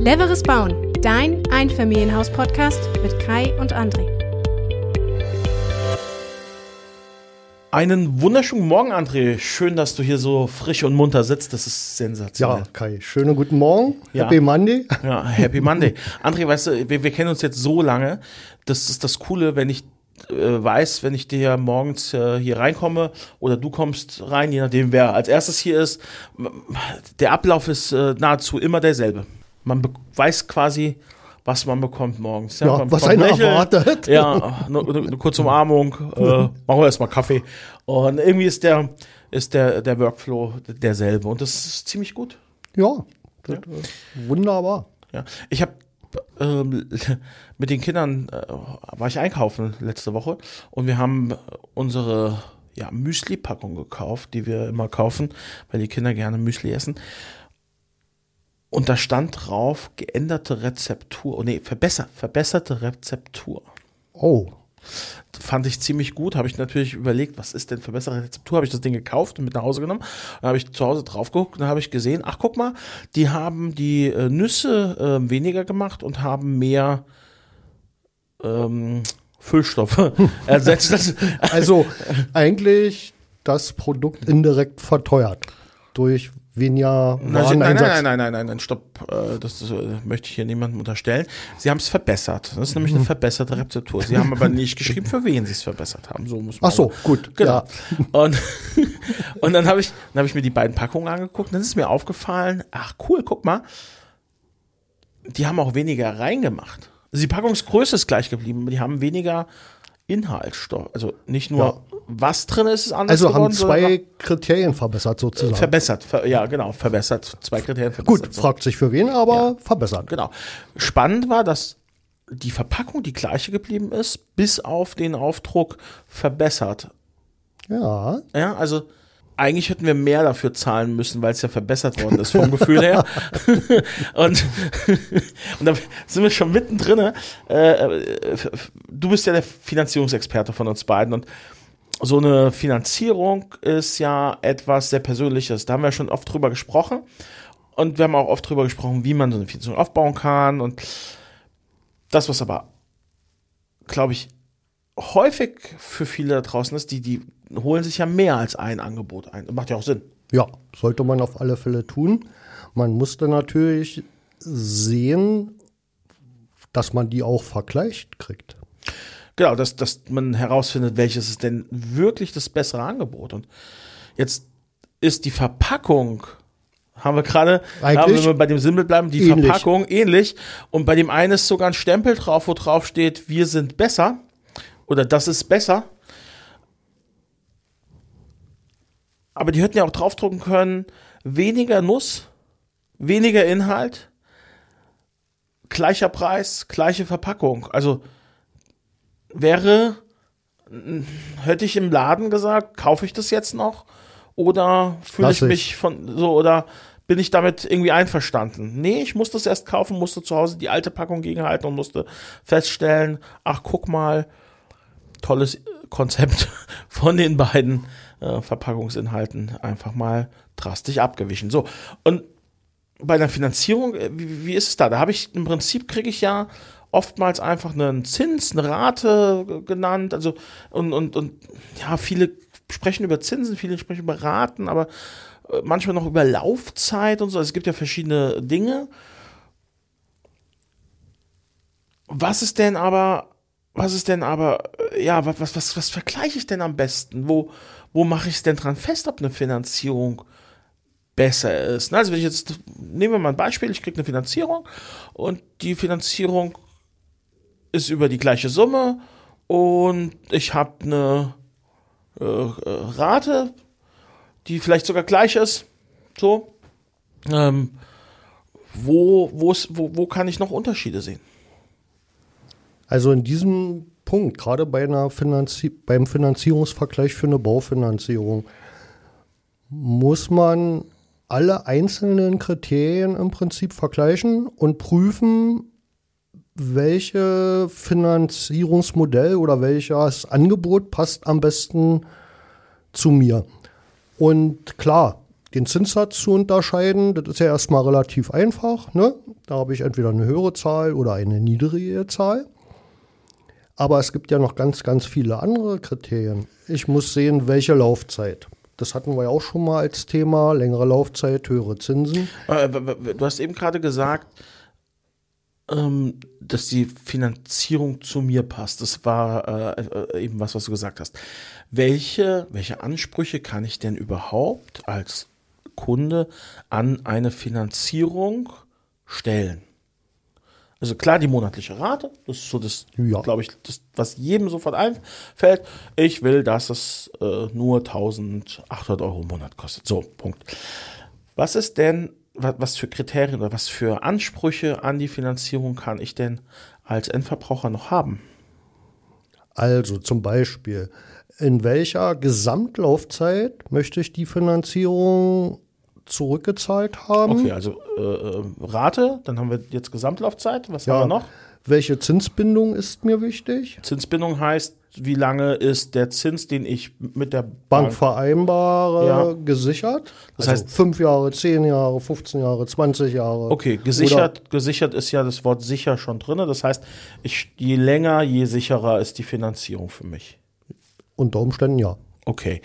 Cleveres Bauen, dein Einfamilienhaus-Podcast mit Kai und André. Einen wunderschönen Morgen, André. Schön, dass du hier so frisch und munter sitzt. Das ist sensationell. Ja, Kai, schönen guten Morgen. Ja. Happy Monday. Ja, Happy Monday. André, weißt du, wir kennen uns jetzt so lange. Das ist das Coole, wenn ich weiß, wenn ich dir morgens hier reinkomme oder du kommst rein, je nachdem, wer als erstes hier ist. Der Ablauf ist nahezu immer derselbe. Man weiß quasi, was man bekommt morgens. Ja, was einen erwartet. Ja, eine kurze Umarmung, machen wir erstmal Kaffee. Und irgendwie ist der Workflow derselbe. Und das ist ziemlich gut. Ja, das ist wunderbar. Ja. Ich habe mit den Kindern war ich einkaufen letzte Woche und wir haben unsere Müsli-Packung gekauft, die wir immer kaufen, weil die Kinder gerne Müsli essen. Und da stand drauf, geänderte Rezeptur, verbesserte Rezeptur. Oh. Fand ich ziemlich gut, habe ich natürlich überlegt, was ist denn verbesserte Rezeptur? Habe ich das Ding gekauft und mit nach Hause genommen. Dann habe ich zu Hause drauf geguckt und dann habe ich gesehen, ach guck mal, die haben die Nüsse weniger gemacht und haben mehr Füllstoffe ersetzt. Also eigentlich das Produkt indirekt verteuert durch weniger Wareneinsatz. Nein, stopp. Das möchte ich hier niemandem unterstellen. Sie haben es verbessert. Das ist nämlich eine verbesserte Rezeptur. Sie haben aber nicht geschrieben, für wen sie es verbessert haben. So muss man. Ach so, gut. Genau. Ja. Und dann habe ich mir die beiden Packungen angeguckt. Und dann ist mir aufgefallen, ach cool, guck mal, die haben auch weniger reingemacht. Also die Packungsgröße ist gleich geblieben, aber die haben weniger Inhaltsstoff. Also nicht nur was drin ist anders also geworden. Also haben zwei Kriterien verbessert sozusagen. Verbessert. Zwei Kriterien verbessert. Gut, fragt sich für wen, aber verbessert. Genau. Spannend war, dass die Verpackung die gleiche geblieben ist, bis auf den Aufdruck verbessert. Ja. Ja, also eigentlich hätten wir mehr dafür zahlen müssen, weil es ja verbessert worden ist vom Gefühl her. Und da sind wir schon mittendrin. Du bist ja der Finanzierungsexperte von uns beiden und so eine Finanzierung ist ja etwas sehr Persönliches. Da haben wir schon oft drüber gesprochen und wir haben auch oft drüber gesprochen, wie man so eine Finanzierung aufbauen kann und das, was aber, glaube ich, häufig für viele da draußen ist, die holen sich ja mehr als ein Angebot ein. Das macht ja auch Sinn. Ja, sollte man auf alle Fälle tun. Man muss dann natürlich sehen, dass man die auch vergleicht kriegt. Genau, dass man herausfindet, welches ist denn wirklich das bessere Angebot. Und jetzt ist die Verpackung, haben wir bei dem Sinnbild bleiben, die ähnlich. Verpackung ähnlich. Und bei dem einen ist sogar ein Stempel drauf, wo drauf steht, wir sind besser. Oder das ist besser. Aber die hätten ja auch draufdrucken können, weniger Nuss, weniger Inhalt, gleicher Preis, gleiche Verpackung. Also hätte ich im Laden gesagt, kaufe ich das jetzt noch? Oder fühle ich mich oder bin ich damit irgendwie einverstanden? Nee, ich musste es erst kaufen, musste zu Hause die alte Packung gegenhalten und musste feststellen, ach guck mal, tolles Konzept von den beiden Verpackungsinhalten einfach mal drastisch abgewichen. So, und bei der Finanzierung, wie ist es da? Da habe ich im Prinzip, kriege ich ja oftmals einfach einen Zins, eine Rate genannt, also und ja, viele sprechen über Zinsen, viele sprechen über Raten, aber manchmal noch über Laufzeit und so. Also es gibt ja verschiedene Dinge. Was vergleiche ich denn am besten? Wo mache ich es denn dran fest, ob eine Finanzierung besser ist? Also nehmen wir mal ein Beispiel, ich kriege eine Finanzierung und die Finanzierung ist über die gleiche Summe und ich habe eine Rate, die vielleicht sogar gleich ist. So, wo kann ich noch Unterschiede sehen? Also in diesem Punkt, gerade beim Finanzierungsvergleich für eine Baufinanzierung, muss man alle einzelnen Kriterien im Prinzip vergleichen und prüfen, welche Finanzierungsmodell oder welches Angebot passt am besten zu mir. Und klar, den Zinssatz zu unterscheiden. Das ist ja erstmal relativ einfach. Ne? Da habe ich entweder eine höhere Zahl oder eine niedrige Zahl. Aber es gibt ja noch ganz, ganz viele andere Kriterien. Ich muss sehen, welche Laufzeit. Das hatten wir ja auch schon mal als Thema. Längere Laufzeit, höhere Zinsen. Du hast eben gerade gesagt, dass die Finanzierung zu mir passt. Das war eben was du gesagt hast. Welche Ansprüche kann ich denn überhaupt als Kunde an eine Finanzierung stellen? Also klar, die monatliche Rate, das ist so das, glaube ich, das, was jedem sofort einfällt. Ich will, dass es nur 1.800 Euro im Monat kostet. So, Punkt. Was ist denn, was für Kriterien oder was für Ansprüche an die Finanzierung kann ich denn als Endverbraucher noch haben? Also zum Beispiel, in welcher Gesamtlaufzeit möchte ich die Finanzierung zurückgezahlt haben? Okay, also Rate, dann haben wir jetzt Gesamtlaufzeit. Was haben wir noch? Welche Zinsbindung ist mir wichtig? Zinsbindung heißt, wie lange ist der Zins, den ich mit der Bank vereinbare, gesichert? Das heißt 5 Jahre, 10 Jahre, 15 Jahre, 20 Jahre. Okay, gesichert ist ja das Wort sicher schon drin. Das heißt, je länger, je sicherer ist die Finanzierung für mich. Unter Umständen ja. Okay.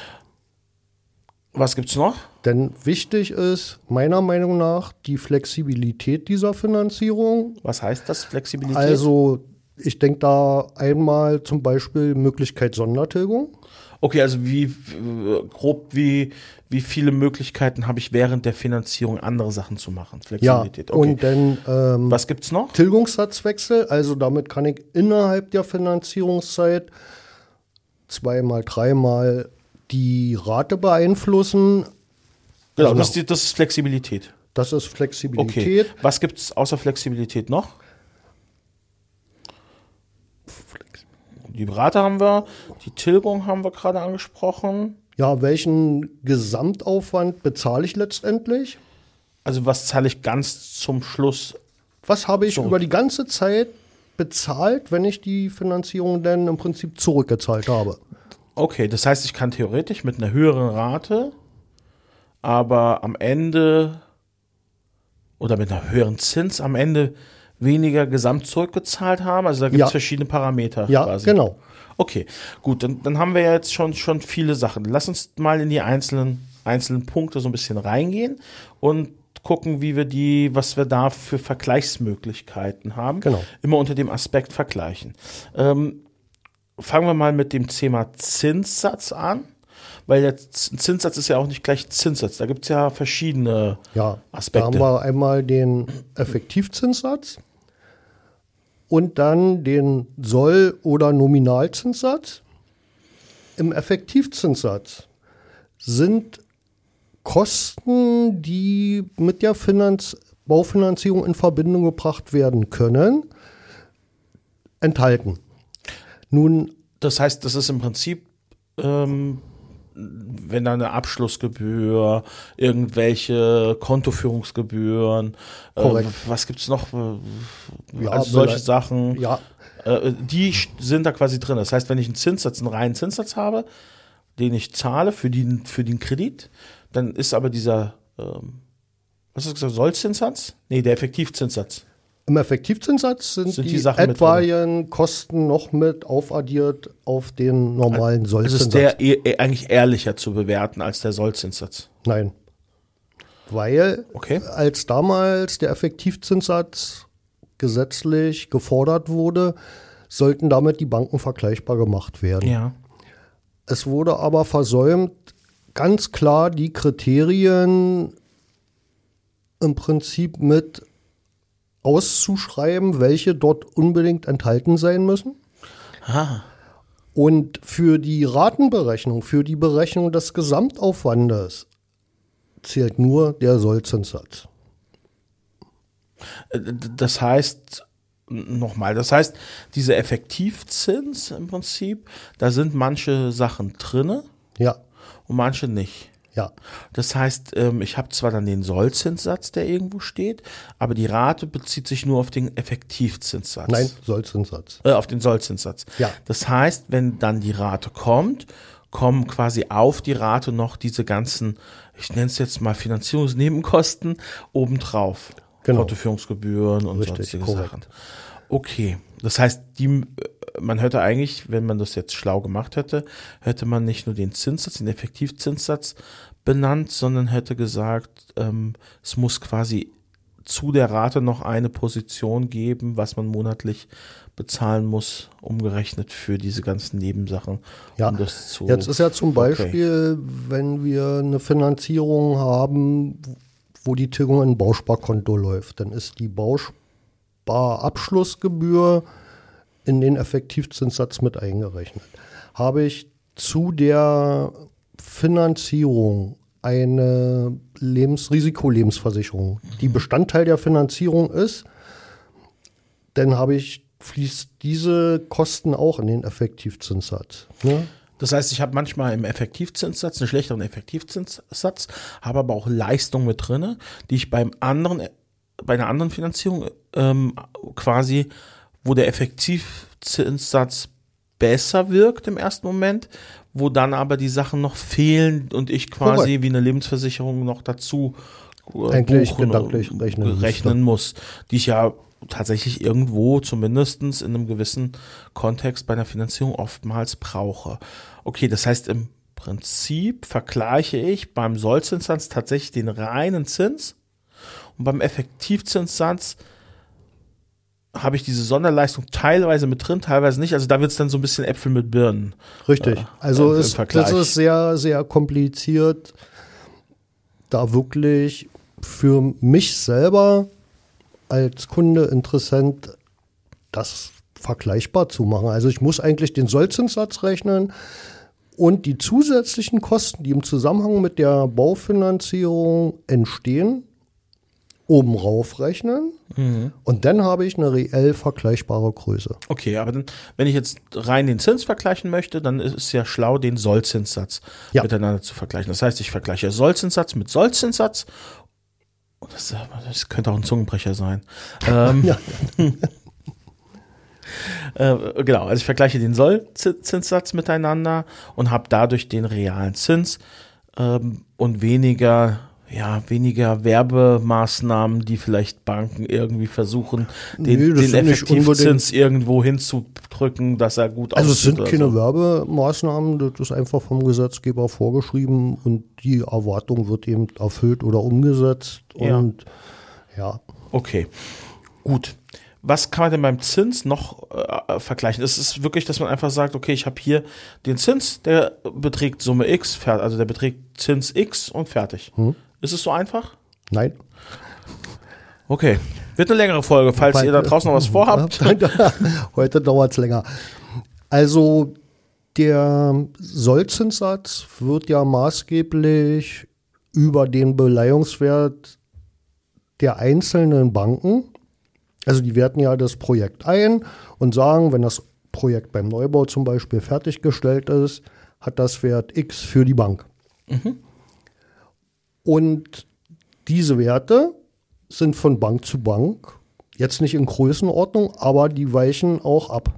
Was gibt's noch? Denn wichtig ist meiner Meinung nach die Flexibilität dieser Finanzierung. Was heißt das, Flexibilität? Also ich denke da einmal zum Beispiel Möglichkeit Sondertilgung. Okay, also wie viele Möglichkeiten habe ich während der Finanzierung andere Sachen zu machen? Flexibilität. Ja, okay. Und dann was gibt's noch? Tilgungssatzwechsel, also damit kann ich innerhalb der Finanzierungszeit 2-mal, 3-mal die Rate beeinflussen. Genau, das ist Flexibilität. Das ist Flexibilität. Okay. Was gibt es außer Flexibilität noch? Die Rate haben wir, die Tilgung haben wir gerade angesprochen. Ja, welchen Gesamtaufwand bezahle ich letztendlich? Also was zahle ich ganz zum Schluss? Was habe ich über die ganze Zeit bezahlt, wenn ich die Finanzierung dann im Prinzip zurückgezahlt habe? Okay, das heißt, ich kann theoretisch mit einer höheren Rate, aber am Ende oder mit einer höheren Zins am Ende weniger gesamt zurückgezahlt haben. Also da gibt es verschiedene Parameter quasi. Ja, genau. Okay, gut, dann haben wir ja jetzt schon viele Sachen. Lass uns mal in die einzelnen Punkte so ein bisschen reingehen und gucken, was wir da für Vergleichsmöglichkeiten haben. Genau. Immer unter dem Aspekt vergleichen. Fangen wir mal mit dem Thema Zinssatz an, weil der Zinssatz ist ja auch nicht gleich Zinssatz. Da gibt es ja verschiedene Aspekte. Da haben wir einmal den Effektivzinssatz und dann den Soll- oder Nominalzinssatz. Im Effektivzinssatz sind Kosten, die mit der Baufinanzierung in Verbindung gebracht werden können, enthalten. Nun, das heißt, das ist im Prinzip, wenn da eine Abschlussgebühr, irgendwelche Kontoführungsgebühren, was gibt's noch? Also solche Sachen, die sind da quasi drin. Das heißt, wenn ich einen reinen Zinssatz habe, den ich zahle für den Kredit, dann ist aber dieser, was hast du gesagt, Sollzinssatz? Nee, der Effektivzinssatz. Im Effektivzinssatz sind die etwaigen Kosten noch mit aufaddiert auf den normalen Sollzinssatz. Also ist der eigentlich ehrlicher zu bewerten als der Sollzinssatz? Nein. Weil als damals der Effektivzinssatz gesetzlich gefordert wurde, sollten damit die Banken vergleichbar gemacht werden. Ja. Es wurde aber versäumt, ganz klar die Kriterien im Prinzip mit auszuschreiben, welche dort unbedingt enthalten sein müssen. Ah. Und für die Ratenberechnung, für die Berechnung des Gesamtaufwandes zählt nur der Sollzinssatz. Das heißt, dieser Effektivzins im Prinzip, da sind manche Sachen drinne und manche nicht. Ja. Das heißt, ich habe zwar dann den Sollzinssatz, der irgendwo steht, aber die Rate bezieht sich nur auf den Effektivzinssatz. Nein, Sollzinssatz. Auf den Sollzinssatz. Ja. Das heißt, wenn dann die Rate kommt kommen quasi auf die Rate noch diese ganzen, ich nenne es jetzt mal Finanzierungsnebenkosten obendrauf. Genau. Portoführungsgebühren und Richtig, sonstige korrekt. Sachen. Okay, das heißt, man hätte eigentlich, wenn man das jetzt schlau gemacht hätte, hätte man nicht nur den Zinssatz, den Effektivzinssatz benannt, sondern hätte gesagt, es muss quasi zu der Rate noch eine Position geben, was man monatlich bezahlen muss, umgerechnet für diese ganzen Nebensachen. Ja, um das zu, jetzt ist ja zum Beispiel, wenn wir eine Finanzierung haben, wo die Tilgung in ein Bausparkonto läuft, dann ist die Bausparabschlussgebühr in den Effektivzinssatz mit eingerechnet. Habe ich zu der Finanzierung eine Risikolebensversicherung, die Bestandteil der Finanzierung ist, dann fließt diese Kosten auch in den Effektivzinssatz. Ne? Das heißt, ich habe manchmal im Effektivzinssatz einen schlechteren Effektivzinssatz, habe aber auch Leistungen mit drinne, die ich bei einer anderen Finanzierung quasi, wo der Effektivzinssatz besser wirkt im ersten Moment, wo dann aber die Sachen noch fehlen und ich quasi wie eine Lebensversicherung noch dazu eigentlich gedanklich rechnen muss, die ich ja tatsächlich irgendwo zumindestens in einem gewissen Kontext bei einer Finanzierung oftmals brauche. Okay, das heißt im Prinzip vergleiche ich beim Sollzinssatz tatsächlich den reinen Zins und beim Effektivzinssatz habe ich diese Sonderleistung teilweise mit drin, teilweise nicht. Also da wird es dann so ein bisschen Äpfel mit Birnen. Richtig. Also das ist sehr, sehr kompliziert, da wirklich für mich selber als Kunde interessant, das vergleichbar zu machen. Also ich muss eigentlich den Sollzinssatz rechnen und die zusätzlichen Kosten, die im Zusammenhang mit der Baufinanzierung entstehen, oben rauf rechnen und dann habe ich eine reell vergleichbare Größe. Okay, aber dann, wenn ich jetzt rein den Zins vergleichen möchte, dann ist es ja schlau, den Sollzinssatz miteinander zu vergleichen. Das heißt, ich vergleiche Sollzinssatz mit Sollzinssatz. Das könnte auch ein Zungenbrecher sein. Genau, also ich vergleiche den Sollzinssatz miteinander und habe dadurch den realen Zins und weniger Werbemaßnahmen, die vielleicht Banken irgendwie versuchen, den Effektivzins irgendwo hinzudrücken, dass er gut aussieht. Also es sind keine Werbemaßnahmen, das ist einfach vom Gesetzgeber vorgeschrieben und die Erwartung wird eben erfüllt oder umgesetzt. Und ja. Okay, gut. Was kann man denn beim Zins noch vergleichen? Es ist wirklich, dass man einfach sagt, okay, ich habe hier den Zins, der beträgt Summe X, also der beträgt Zins X und fertig. Ist es so einfach? Nein. Okay. Wird eine längere Folge, falls ihr da draußen noch was vorhabt. Heute dauert es länger. Also der Sollzinssatz wird ja maßgeblich über den Beleihungswert der einzelnen Banken, also die werten ja das Projekt ein und sagen, wenn das Projekt beim Neubau zum Beispiel fertiggestellt ist, hat das Wert X für die Bank. Und diese Werte sind von Bank zu Bank, jetzt nicht in Größenordnung, aber die weichen auch ab.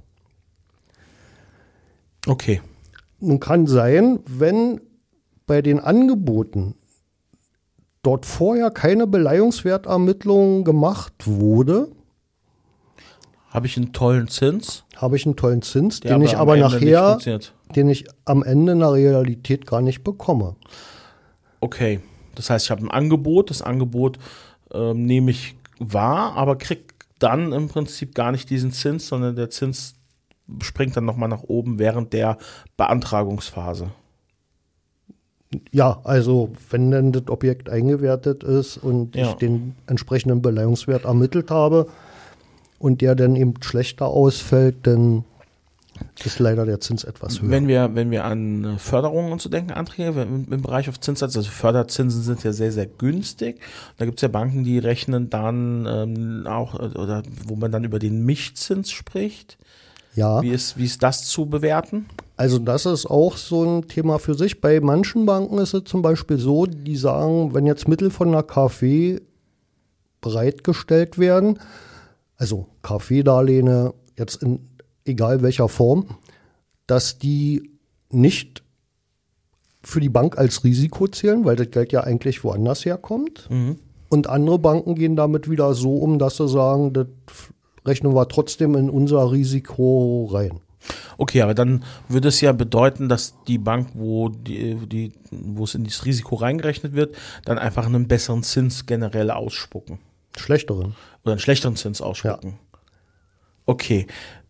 Okay. Nun kann sein, wenn bei den Angeboten dort vorher keine Beleihungswertermittlung gemacht wurde, habe ich einen tollen Zins, den ich aber nachher, den ich am Ende in der Realität gar nicht bekomme. Okay. Das heißt, ich habe ein Angebot, das Angebot nehme ich wahr, aber kriege dann im Prinzip gar nicht diesen Zins, sondern der Zins springt dann nochmal nach oben während der Beantragungsphase. Ja, also wenn dann das Objekt eingewertet ist und ich den entsprechenden Beleihungswert ermittelt habe und der dann eben schlechter ausfällt, dann ist leider der Zins etwas höher. Wenn wir an Förderungen und so denken, Anträge im Bereich auf Zinssatz, also Förderzinsen sind ja sehr, sehr günstig. Da gibt es ja Banken, die rechnen dann auch, oder wo man dann über den Mischzins spricht. Ja. Wie ist das zu bewerten? Also das ist auch so ein Thema für sich. Bei manchen Banken ist es zum Beispiel so, die sagen, wenn jetzt Mittel von der KfW bereitgestellt werden, also KfW-Darlehne jetzt in egal welcher Form, dass die nicht für die Bank als Risiko zählen, weil das Geld ja eigentlich woanders herkommt. Und andere Banken gehen damit wieder so um, dass sie sagen, das rechnen wir trotzdem in unser Risiko rein. Okay, aber dann würde es ja bedeuten, dass die Bank, wo es in dieses Risiko reingerechnet wird, dann einfach einen besseren Zins generell ausspucken. Schlechteren. Oder einen schlechteren Zins ausspucken. Ja. Okay.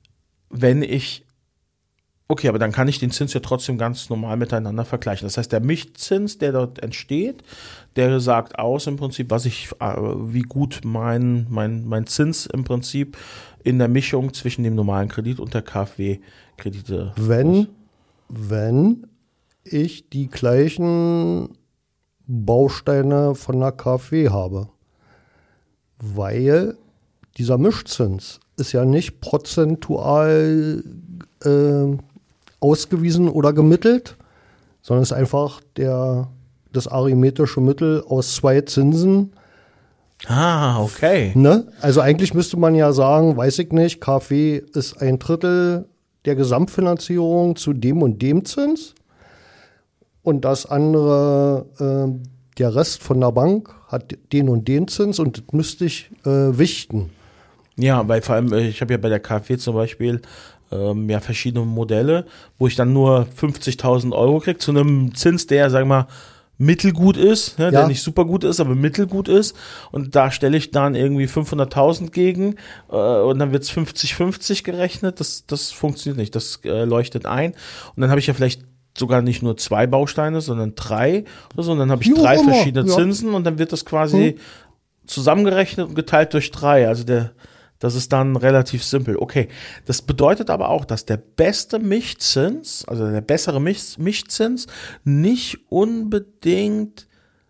Okay, aber dann kann ich den Zins ja trotzdem ganz normal miteinander vergleichen. Das heißt, der Mischzins, der dort entsteht, der sagt aus im Prinzip, wie gut mein Zins im Prinzip in der Mischung zwischen dem normalen Kredit und der KfW-Kredite ist. Wenn ich die gleichen Bausteine von der KfW habe. Weil dieser Mischzins ist ja nicht prozentual ausgewiesen oder gemittelt, sondern ist einfach das arithmetische Mittel aus 2 Zinsen. Ah, okay. Ne? Also eigentlich müsste man ja sagen, weiß ich nicht, KfW ist 1/3 der Gesamtfinanzierung zu dem und dem Zins und das andere, der Rest von der Bank hat den und den Zins und das müsste ich wichten. Ja, weil vor allem, ich habe ja bei der KfW zum Beispiel verschiedene Modelle, wo ich dann nur 50.000 Euro kriege zu einem Zins, der, sagen wir mal, mittelgut ist, der nicht super gut ist, aber mittelgut ist. Und da stelle ich dann irgendwie 500.000 gegen und dann wird es 50-50 gerechnet. Das funktioniert nicht, das leuchtet ein. Und dann habe ich ja vielleicht sogar nicht nur 2 Bausteine, sondern 3 oder so. Und dann habe ich 3 verschiedene Zinsen und dann wird das quasi zusammengerechnet und geteilt durch 3. Also das ist dann relativ simpel. Okay, das bedeutet aber auch, dass der beste Mischzins, also der bessere Mischzins, nicht unbedingt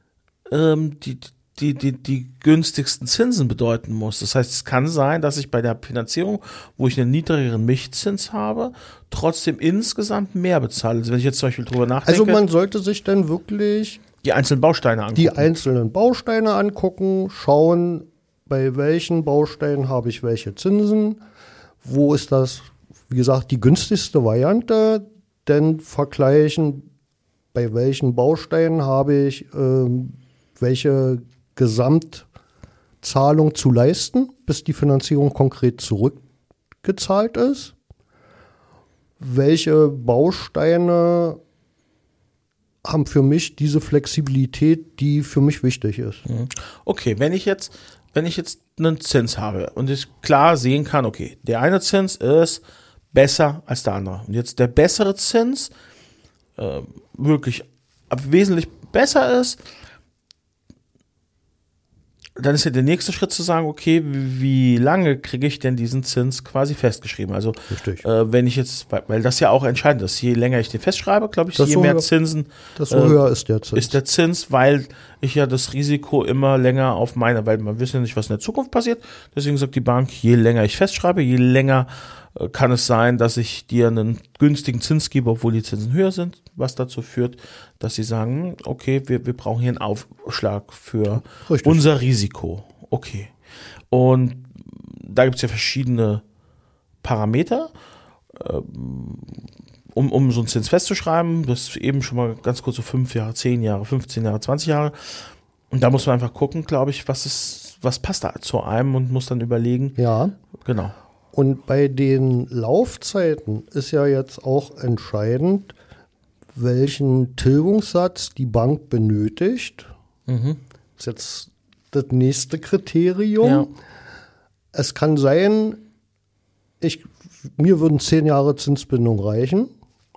die günstigsten Zinsen bedeuten muss. Das heißt, es kann sein, dass ich bei der Finanzierung, wo ich einen niedrigeren Mischzins habe, trotzdem insgesamt mehr bezahle. Also wenn ich jetzt zum Beispiel drüber nachdenke. Also man sollte sich dann wirklich die einzelnen Bausteine angucken, schauen, bei welchen Bausteinen habe ich welche Zinsen, wo ist das, wie gesagt, die günstigste Variante, denn vergleichen, bei welchen Bausteinen habe ich welche Gesamtzahlung zu leisten, bis die Finanzierung konkret zurückgezahlt ist, welche Bausteine haben für mich diese Flexibilität, die für mich wichtig ist. Okay, wenn ich jetzt einen Zins habe und ich klar sehen kann, okay, der eine Zins ist besser als der andere. Und jetzt der bessere Zins wirklich wesentlich besser ist, dann ist ja der nächste Schritt zu sagen, okay, wie lange kriege ich denn diesen Zins quasi festgeschrieben? Also wenn ich jetzt, weil das ja auch entscheidend ist, je länger ich den festschreibe, glaube ich, je mehr Zinsen, desto höher ist der Zins. Ist der Zins, weil ich ja das Risiko immer länger auf weil man weiß ja nicht, was in der Zukunft passiert. Deswegen sagt die Bank, je länger ich festschreibe, je länger kann es sein, dass ich dir einen günstigen Zins gebe, obwohl die Zinsen höher sind, was dazu führt, dass sie sagen, okay, wir brauchen hier einen Aufschlag für unser Risiko. Okay. Und da gibt es ja verschiedene Parameter, um so einen Zins festzuschreiben. Das ist eben schon mal ganz kurz so 5 Jahre, 10 Jahre, 15 Jahre, 20 Jahre. Und da muss man einfach gucken, glaube ich, was passt da zu einem und muss dann überlegen. Ja. Genau. Und bei den Laufzeiten ist ja jetzt auch entscheidend, welchen Tilgungssatz die Bank benötigt. Das ist jetzt das nächste Kriterium. Ja. Es kann sein, mir würden 10 Jahre Zinsbindung reichen.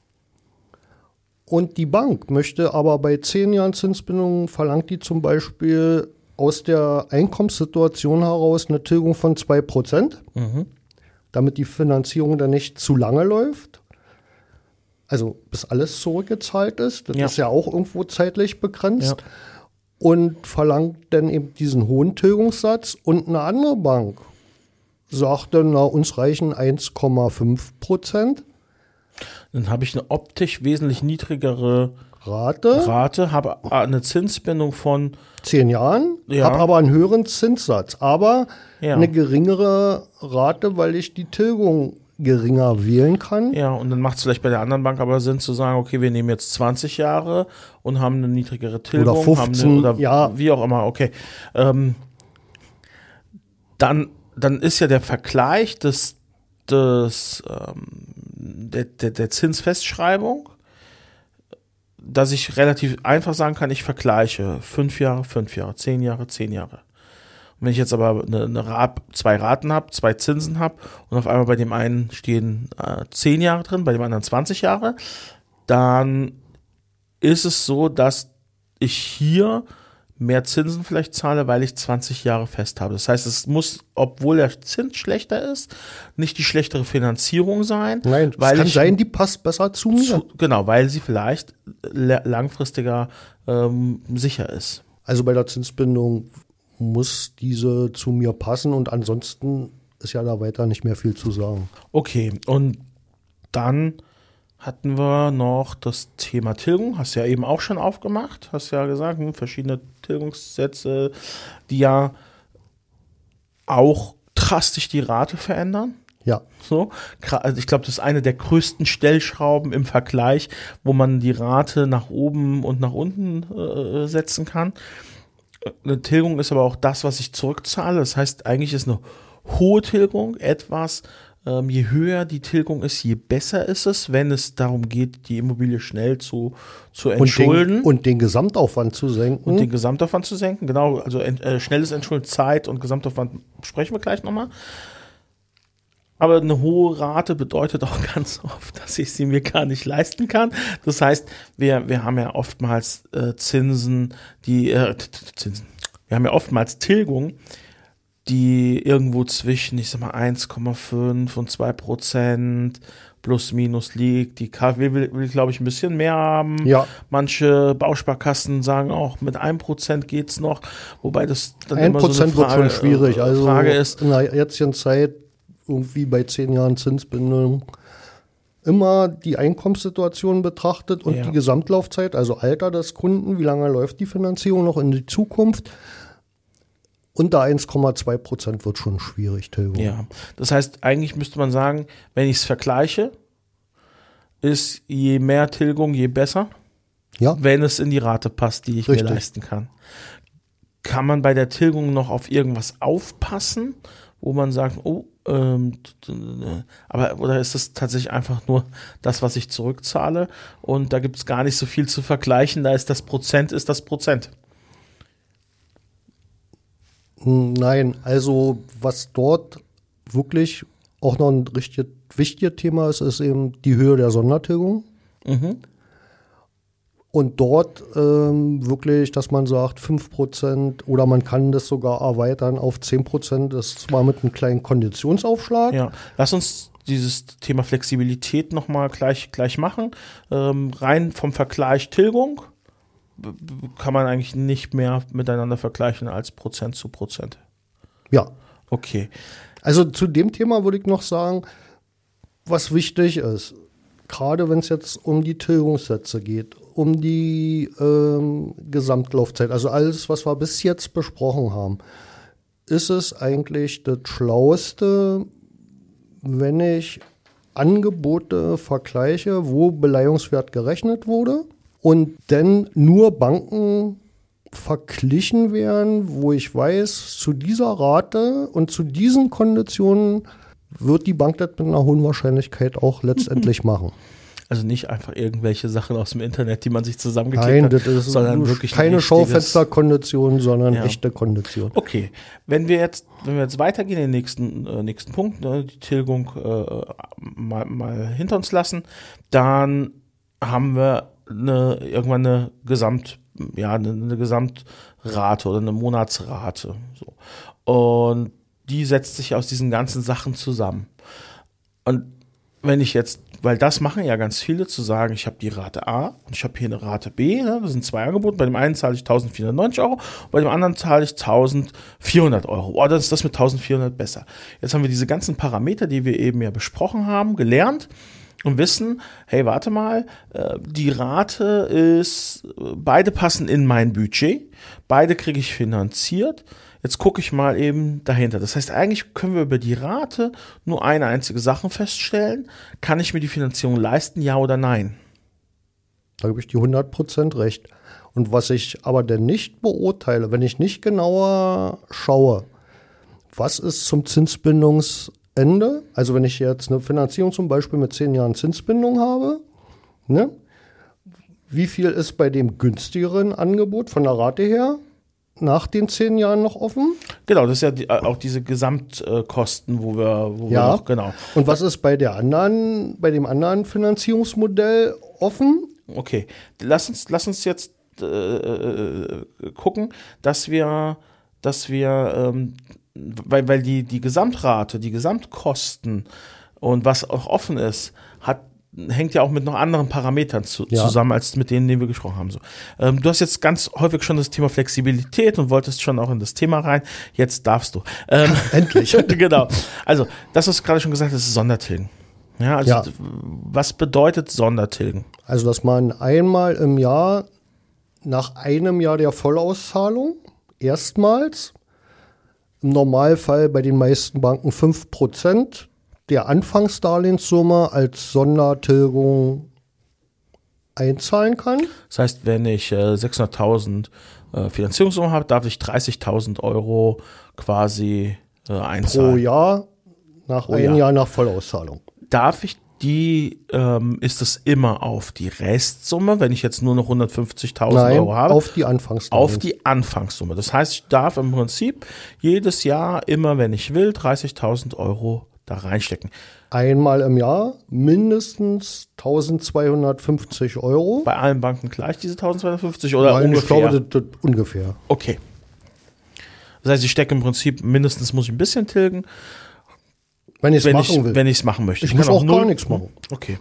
Und die Bank möchte aber bei 10 Jahren Zinsbindung, verlangt die zum Beispiel aus der Einkommenssituation heraus eine Tilgung von 2%. Damit die Finanzierung dann nicht zu lange läuft. Also bis alles zurückgezahlt ist. Das ist ja auch irgendwo zeitlich begrenzt. Ja. Und verlangt dann eben diesen hohen Tilgungssatz. Und eine andere Bank sagt dann, uns reichen 1,5%. Dann habe ich eine optisch wesentlich niedrigere Rate, habe eine Zinsbindung von 10 Jahren, habe aber einen höheren Zinssatz, aber eine geringere Rate, weil ich die Tilgung geringer wählen kann. Ja, und dann macht es vielleicht bei der anderen Bank aber Sinn zu sagen, okay, wir nehmen jetzt 20 Jahre und haben eine niedrigere Tilgung. Oder 15, oder wie auch immer, okay. Dann ist ja der Vergleich der Zinsfestschreibung, dass ich relativ einfach sagen kann, ich vergleiche 5 Jahre, 5 Jahre, 10 Jahre, 10 Jahre. Und wenn ich jetzt aber zwei Raten habe, 2 Zinsen habe und auf einmal bei dem einen stehen 10 Jahre drin, bei dem anderen 20 Jahre, dann ist es so, dass ich hier mehr Zinsen vielleicht zahle, weil ich 20 Jahre fest habe. Das heißt, es muss, obwohl der Zins schlechter ist, nicht die schlechtere Finanzierung sein. Nein, es kann sein, die passt besser zu mir. Genau, weil sie vielleicht langfristiger sicher ist. Also bei der Zinsbindung muss diese zu mir passen und ansonsten ist ja da weiter nicht mehr viel zu sagen. Okay, und dann hatten wir noch das Thema Tilgung, hast ja eben auch schon aufgemacht, hast ja gesagt, verschiedene Tilgungssätze, die ja auch drastisch die Rate verändern. Ja. So, also ich glaube, das ist eine der größten Stellschrauben im Vergleich, wo man die Rate nach oben und nach unten setzen kann. Eine Tilgung ist aber auch das, was ich zurückzahle. Das heißt, eigentlich ist eine hohe Tilgung etwas, je höher die Tilgung ist, je besser ist es, wenn es darum geht, die Immobilie schnell zu entschulden. Und den Gesamtaufwand zu senken. Genau. Also schnelles Entschulden, Zeit und Gesamtaufwand sprechen wir gleich nochmal. Aber eine hohe Rate bedeutet auch ganz oft, dass ich sie mir gar nicht leisten kann. Das heißt, wir haben ja oftmals Zinsen, wir haben ja oftmals Tilgung, die irgendwo zwischen, 1,5 und 2% plus minus liegt. Die KfW will glaube ich, ein bisschen mehr haben. Ja. Manche Bausparkassen sagen auch, mit 1% geht's noch. Wobei das dann 1% immer so eine Frage, wird schon schwierig. Also Frage ist, in der jetzigen Zeit, irgendwie bei 10 Jahren Zinsbindung, immer die Einkommenssituation betrachtet und die Gesamtlaufzeit, also Alter des Kunden, wie lange läuft die Finanzierung noch in die Zukunft. Unter 1,2% wird schon schwierig, Tilgung. Ja, das heißt, eigentlich müsste man sagen, wenn ich es vergleiche, ist je mehr Tilgung, je besser, wenn es in die Rate passt, die ich mir leisten kann. Kann man bei der Tilgung noch auf irgendwas aufpassen, wo man sagt, oder ist es tatsächlich einfach nur das, was ich zurückzahle und da gibt es gar nicht so viel zu vergleichen, da ist das Prozent. Nein, also was dort wirklich auch noch ein richtig wichtiges Thema ist eben die Höhe der Sondertilgung. Mhm. Und dort wirklich, dass man sagt 5% oder man kann das sogar erweitern auf 10%, das zwar mit einem kleinen Konditionsaufschlag. Ja, lass uns dieses Thema Flexibilität nochmal gleich machen. Rein vom Vergleich Tilgung kann man eigentlich nicht mehr miteinander vergleichen als Prozent zu Prozent. Ja. Okay. Also zu dem Thema würde ich noch sagen, was wichtig ist, gerade wenn es jetzt um die Tilgungssätze geht, um die Gesamtlaufzeit, also alles, was wir bis jetzt besprochen haben, ist es eigentlich das Schlaueste, wenn ich Angebote vergleiche, wo Beleihungswert gerechnet wurde und dann nur Banken verglichen werden, wo ich weiß, zu dieser Rate und zu diesen Konditionen wird die Bank das mit einer hohen Wahrscheinlichkeit auch letztendlich machen. Also nicht einfach irgendwelche Sachen aus dem Internet, die man sich zusammengeklickt hat, das ist sondern wirklich keine Schaufensterkondition, sondern echte Kondition. Okay, wenn wir jetzt weitergehen in den nächsten Punkt, die Tilgung mal hinter uns lassen, dann haben wir irgendwann eine Gesamtrate oder eine Monatsrate. So. Und die setzt sich aus diesen ganzen Sachen zusammen. Und wenn ich jetzt, weil das machen ja ganz viele, zu sagen, ich habe die Rate A und ich habe hier eine Rate B, das sind 2 Angebote, bei dem einen zahle ich 1.490 €, bei dem anderen zahle ich 1.400 €. Oh, dann ist das mit 1.400 besser. Jetzt haben wir diese ganzen Parameter, die wir eben ja besprochen haben, gelernt und wissen, hey, warte mal, die Rate ist, beide passen in mein Budget, beide kriege ich finanziert, jetzt gucke ich mal eben dahinter. Das heißt, eigentlich können wir über die Rate nur eine einzige Sache feststellen, kann ich mir die Finanzierung leisten, ja oder nein? Da gebe ich dir 100% recht. Und was ich aber denn nicht beurteile, wenn ich nicht genauer schaue, was ist zum Zinsbindungsende? Also wenn ich jetzt eine Finanzierung zum Beispiel mit 10 Jahren Zinsbindung habe, ne? Wie viel ist bei dem günstigeren Angebot von der Rate her nach den 10 Jahren noch offen? Genau, das ist ja auch diese Gesamtkosten, wo wir noch, genau. Und was ist bei dem anderen Finanzierungsmodell offen? Okay, lass uns jetzt gucken, dass wir weil die Gesamtrate, die Gesamtkosten und was auch offen ist, hängt ja auch mit noch anderen Parametern zusammen, als mit denen wir gesprochen haben. So. Du hast jetzt ganz häufig schon das Thema Flexibilität und wolltest schon auch in das Thema rein. Jetzt darfst du. Endlich. Genau. Also, das hast du gerade schon gesagt, das ist Sondertilgen. Ja, also was bedeutet Sondertilgen? Also, dass man einmal im Jahr nach einem Jahr der Vollauszahlung erstmals, im Normalfall bei den meisten Banken 5% der Anfangsdarlehenssumme als Sondertilgung einzahlen kann. Das heißt, wenn ich 600.000 Finanzierungssumme habe, darf ich 30.000 Euro quasi einzahlen. Pro Jahr nach einem Jahr nach Vollauszahlung. Darf ich ist es immer auf die Restsumme, wenn ich jetzt nur noch 150.000 Euro habe? Auf die Anfangssumme. Auf die Anfangssumme. Das heißt, ich darf im Prinzip jedes Jahr immer, wenn ich will, 30.000 Euro da reinstecken. Einmal im Jahr mindestens 1.250 Euro. Bei allen Banken gleich diese 1.250 oder Nein, ungefähr? Ich glaube, das ungefähr. Okay. Das heißt, ich stecke im Prinzip, mindestens muss ich ein bisschen tilgen. Wenn ich es machen möchte. Ich muss auch gar nichts machen. Okay.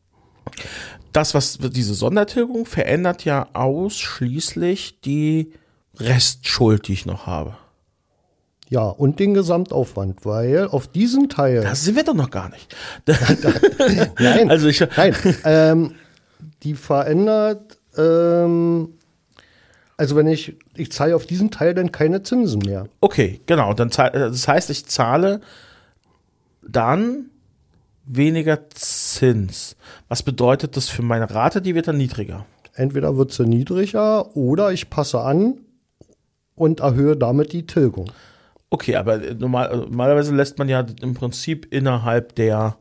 Diese Sondertilgung verändert ja ausschließlich die Restschuld, die ich noch habe. Ja, und den Gesamtaufwand, weil auf diesen Teil. Da sind wir doch noch gar nicht. Nein, also die verändert, also wenn ich zahle auf diesen Teil dann keine Zinsen mehr. Okay, genau. Das heißt, ich zahle dann weniger Zins. Was bedeutet das für meine Rate? Die wird dann niedriger. Entweder wird sie niedriger oder ich passe an und erhöhe damit die Tilgung. Okay, aber normalerweise lässt man ja im Prinzip innerhalb der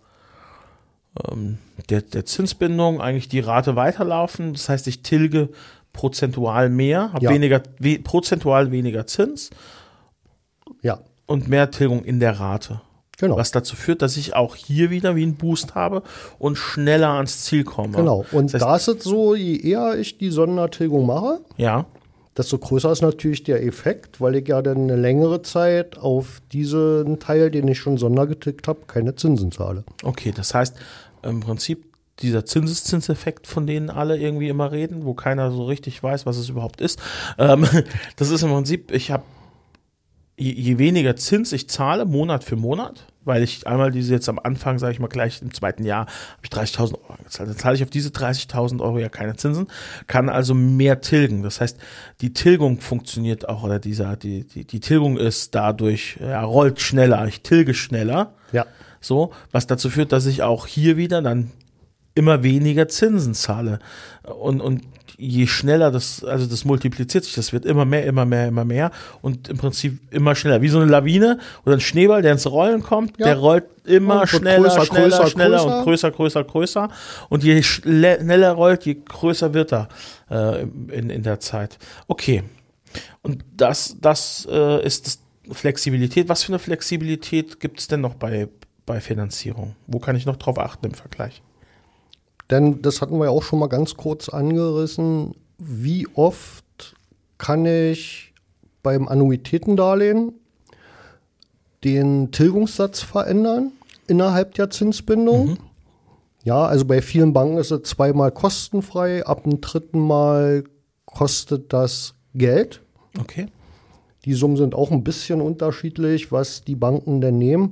Zinsbindung eigentlich die Rate weiterlaufen. Das heißt, ich tilge prozentual mehr, habe prozentual weniger Zins und mehr Tilgung in der Rate. Genau. Was dazu führt, dass ich auch hier wieder wie einen Boost habe und schneller ans Ziel komme. Genau. Und da ist es so, je eher ich die Sondertilgung mache, desto größer ist natürlich der Effekt, weil ich ja dann eine längere Zeit auf diesen Teil, den ich schon sondergetilgt habe, keine Zinsen zahle. Okay, das heißt im Prinzip dieser Zinseszinseffekt, von denen alle irgendwie immer reden, wo keiner so richtig weiß, was es überhaupt ist. Das ist im Prinzip, ich habe je weniger Zins ich zahle, Monat für Monat, weil ich einmal diese jetzt am Anfang, sage ich mal gleich im zweiten Jahr, habe ich 30.000 Euro gezahlt. Dann zahle ich auf diese 30.000 Euro ja keine Zinsen, kann also mehr tilgen. Das heißt, die Tilgung funktioniert auch, oder die Tilgung ist dadurch, rollt schneller, ich tilge schneller. Ja. So, was dazu führt, dass ich auch hier wieder dann immer weniger Zinsen zahle. Und je schneller das multipliziert sich, das wird immer mehr und im Prinzip immer schneller. Wie so eine Lawine oder ein Schneeball, der ins Rollen kommt, der rollt immer schneller und größer. Und je schneller rollt, je größer wird er in der Zeit. Okay. Und das ist Flexibilität. Was für eine Flexibilität gibt es denn noch bei Finanzierung? Wo kann ich noch drauf achten im Vergleich? Denn das hatten wir ja auch schon mal ganz kurz angerissen. Wie oft kann ich beim Annuitätendarlehen den Tilgungssatz verändern innerhalb der Zinsbindung? Mhm. Ja, also bei vielen Banken ist es 2-mal kostenfrei. Ab dem 3. Mal kostet das Geld. Okay. Die Summen sind auch ein bisschen unterschiedlich, was die Banken denn nehmen.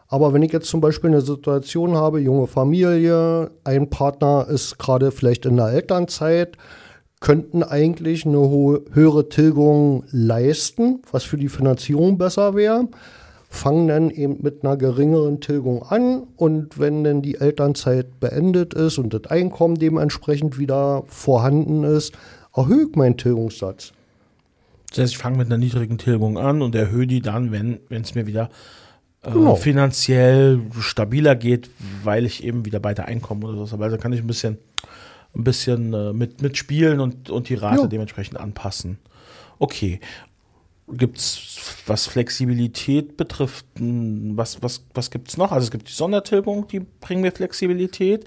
Aber wenn ich jetzt zum Beispiel eine Situation habe, junge Familie, ein Partner ist gerade vielleicht in der Elternzeit, könnten eigentlich eine höhere Tilgung leisten, was für die Finanzierung besser wäre, fangen dann eben mit einer geringeren Tilgung an und wenn dann die Elternzeit beendet ist und das Einkommen dementsprechend wieder vorhanden ist, erhöhe ich meinen Tilgungssatz. Das heißt, ich fange mit einer niedrigen Tilgung an und erhöhe die dann, wenn es mir wieder finanziell stabiler geht, weil ich eben wieder weiter einkomme oder so. Also kann ich ein bisschen mitspielen und die Rate dementsprechend anpassen. Okay. Gibt's, was Flexibilität betrifft, was gibt's noch? Also es gibt die Sondertilgung, die bringen mir Flexibilität.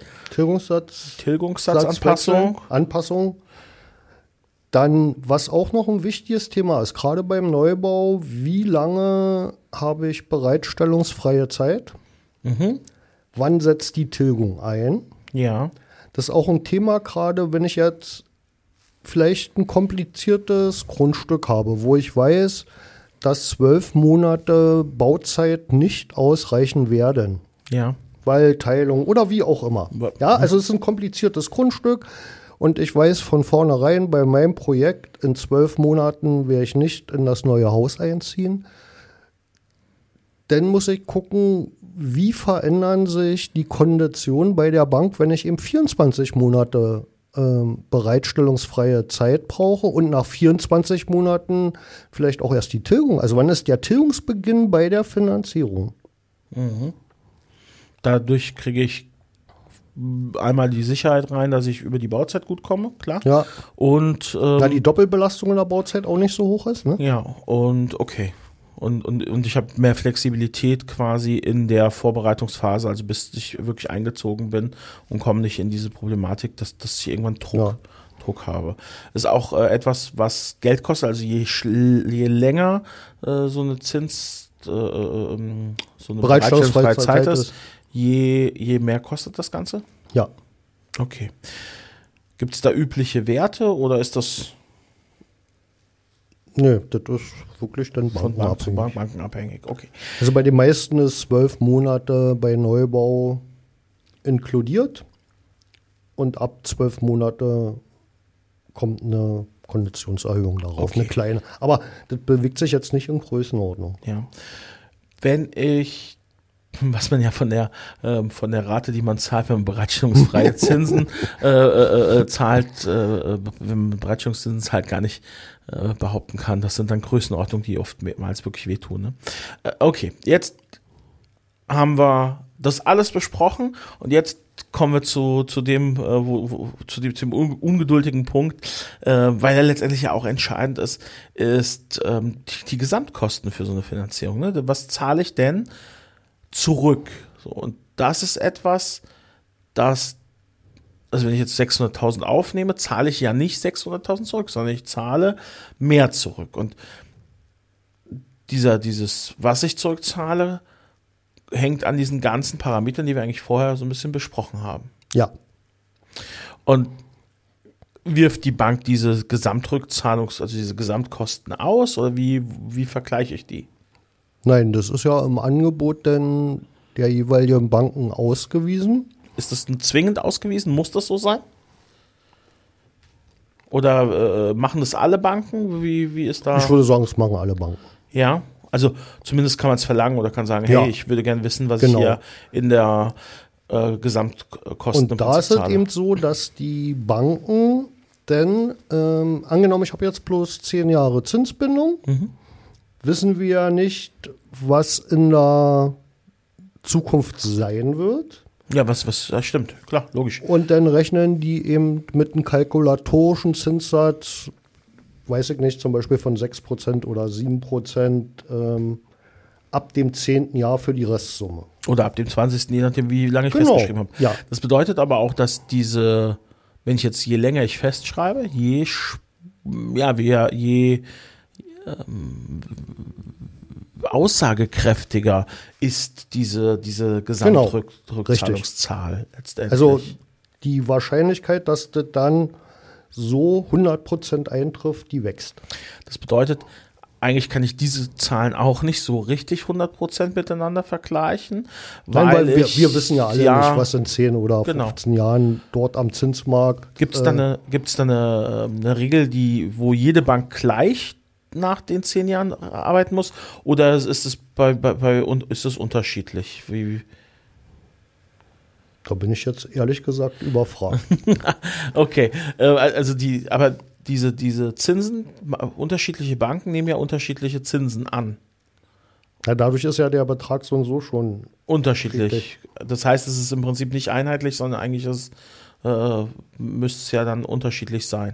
Anpassung. Dann, was auch noch ein wichtiges Thema ist, gerade beim Neubau, wie lange habe ich bereitstellungsfreie Zeit? Wann setzt die Tilgung ein? Ja. Das ist auch ein Thema, gerade wenn ich jetzt vielleicht ein kompliziertes Grundstück habe, wo ich weiß, dass 12 Monate Bauzeit nicht ausreichen werden. Ja. Weil Teilung oder wie auch immer. Ja, also es ist ein kompliziertes Grundstück und ich weiß von vornherein, bei meinem Projekt in 12 Monaten werde ich nicht in das neue Haus einziehen. Dann muss ich gucken, wie verändern sich die Konditionen bei der Bank, wenn ich eben 24 Monate bereitstellungsfreie Zeit brauche und nach 24 Monaten vielleicht auch erst die Tilgung. Also wann ist der Tilgungsbeginn bei der Finanzierung? Dadurch kriege ich einmal die Sicherheit rein, dass ich über die Bauzeit gut komme, klar. Ja. Und da die Doppelbelastung in der Bauzeit auch nicht so hoch ist, ne? Ja, und okay. Und ich habe mehr Flexibilität quasi in der Vorbereitungsphase, also bis ich wirklich eingezogen bin und komme nicht in diese Problematik, dass ich irgendwann Druck habe. Das ist auch etwas, was Geld kostet, also je länger so eine so eine bereitstellungsfreie Zeit ist, je mehr kostet das Ganze? Ja. Okay. Gibt es da übliche Werte oder ist das... Nö, das ist wirklich dann bankenabhängig. Okay. Also bei den meisten ist 12 Monate bei Neubau inkludiert und ab 12 Monate kommt eine Konditionserhöhung darauf, okay. Eine kleine. Aber das bewegt sich jetzt nicht in Größenordnung. Ja. Wenn ich, was man ja von der Rate, die man zahlt, wenn man bereitstellungsfreie Zinsen zahlt, wenn man Bereitstellungszinsen zahlt, gar nicht behaupten kann. Das sind dann Größenordnungen, die oftmals wirklich wehtun. Ne? Okay, jetzt haben wir das alles besprochen und jetzt kommen wir zu dem ungeduldigen Punkt, weil er letztendlich ja auch entscheidend ist die Gesamtkosten für so eine Finanzierung. Ne? Was zahle ich denn zurück? So, und das ist etwas, also wenn ich jetzt 600.000 aufnehme, zahle ich ja nicht 600.000 zurück, sondern ich zahle mehr zurück. Und dieses, was ich zurückzahle, hängt an diesen ganzen Parametern, die wir eigentlich vorher so ein bisschen besprochen haben. Ja. Und wirft die Bank diese also diese Gesamtkosten aus oder wie vergleiche ich die? Nein, das ist ja im Angebot denn der jeweiligen Banken ausgewiesen. Ist das zwingend ausgewiesen? Muss das so sein? Oder machen das alle Banken? Wie ist da? Ich würde sagen, es machen alle Banken. Ja, also zumindest kann man es verlangen oder kann sagen, hey, ich würde gerne wissen, was ich hier in der Gesamtkosten Und da ist es eben so, dass die Banken denn, angenommen, ich habe jetzt bloß 10 Jahre Zinsbindung, wissen wir ja nicht, was in der Zukunft sein wird. Ja, das stimmt, klar, logisch. Und dann rechnen die eben mit einem kalkulatorischen Zinssatz, weiß ich nicht, zum Beispiel von 6% oder 7% ab dem 10. Jahr für die Restsumme. Oder ab dem 20., je nachdem, wie lange ich festgeschrieben habe. Ja. Das bedeutet aber auch, dass wenn ich jetzt je länger ich festschreibe, je aussagekräftiger ist diese Gesamtrückzahlungszahl letztendlich. Also die Wahrscheinlichkeit, dass das dann so 100% eintrifft, die wächst. Das bedeutet, eigentlich kann ich diese Zahlen auch nicht so richtig 100% miteinander vergleichen. Weil wir wissen ja alle nicht, was in 10 oder 15 Jahren dort am Zinsmarkt. Gibt es da eine Regel, wo jede Bank gleich nach den 10 Jahren arbeiten muss? Oder ist es ist es unterschiedlich? Da bin ich jetzt ehrlich gesagt überfragt. Okay, also diese Zinsen, unterschiedliche Banken nehmen ja unterschiedliche Zinsen an. Ja, dadurch ist ja der Betrag so und so schon unterschiedlich. Richtig. Das heißt, es ist im Prinzip nicht einheitlich, sondern eigentlich müsste es ja dann unterschiedlich sein.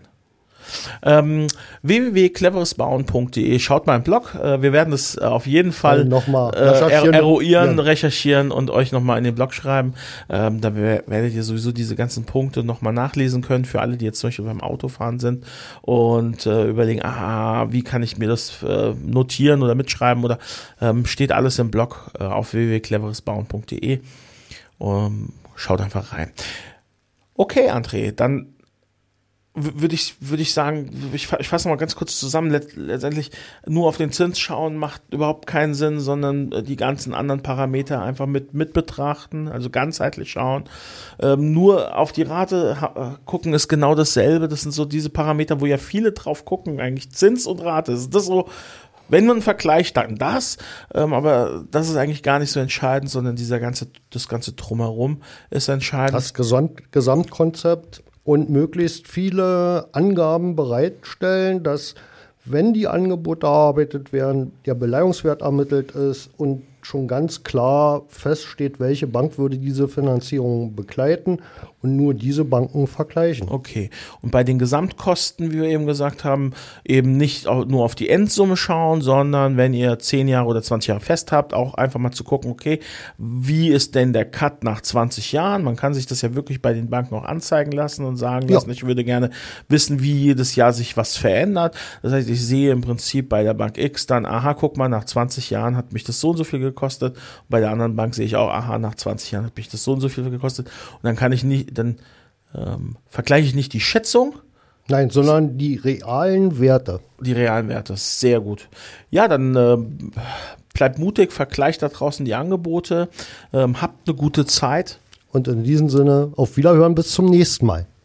www.cleveresbauen.de. Schaut mal im Blog. Wir werden das auf jeden Fall nochmal eruieren, recherchieren und euch nochmal in den Blog schreiben. Da werdet ihr sowieso diese ganzen Punkte nochmal nachlesen können für alle, die jetzt zum Beispiel beim Autofahren sind und überlegen, wie kann ich mir das notieren oder mitschreiben oder steht alles im Blog auf www.cleveresbauen.de. Schaut einfach rein. Okay, André, dann würde ich sagen, ich fasse mal ganz kurz zusammen, letztendlich nur auf den Zins schauen macht überhaupt keinen Sinn, sondern die ganzen anderen Parameter einfach mit betrachten, also ganzheitlich schauen. Nur auf die Rate gucken ist genau dasselbe, das sind so diese Parameter, wo ja viele drauf gucken, eigentlich Zins und Rate. Das ist so, wenn man vergleicht, dann das, aber das ist eigentlich gar nicht so entscheidend, sondern das ganze Drumherum ist entscheidend. Das Gesamtkonzept und möglichst viele Angaben bereitstellen, dass, wenn die Angebote erarbeitet werden, der Beleihungswert ermittelt ist und schon ganz klar feststeht, welche Bank würde diese Finanzierung begleiten und nur diese Banken vergleichen. Okay. Und bei den Gesamtkosten, wie wir eben gesagt haben, eben nicht nur auf die Endsumme schauen, sondern wenn ihr 10 Jahre oder 20 Jahre fest habt, auch einfach mal zu gucken, okay, wie ist denn der Cut nach 20 Jahren? Man kann sich das ja wirklich bei den Banken auch anzeigen lassen und sagen lassen, ich würde gerne wissen, wie jedes Jahr sich was verändert. Das heißt, ich sehe im Prinzip bei der Bank X dann, guck mal, nach 20 Jahren hat mich das so und so viel gekostet. Bei der anderen Bank sehe ich auch, nach 20 Jahren hat mich das so und so viel gekostet. Und dann kann ich nicht, vergleiche ich nicht die Schätzung. Nein, sondern die realen Werte. Die realen Werte, sehr gut. Ja, dann bleibt mutig, vergleicht da draußen die Angebote, habt eine gute Zeit. Und in diesem Sinne, auf Wiederhören, bis zum nächsten Mal.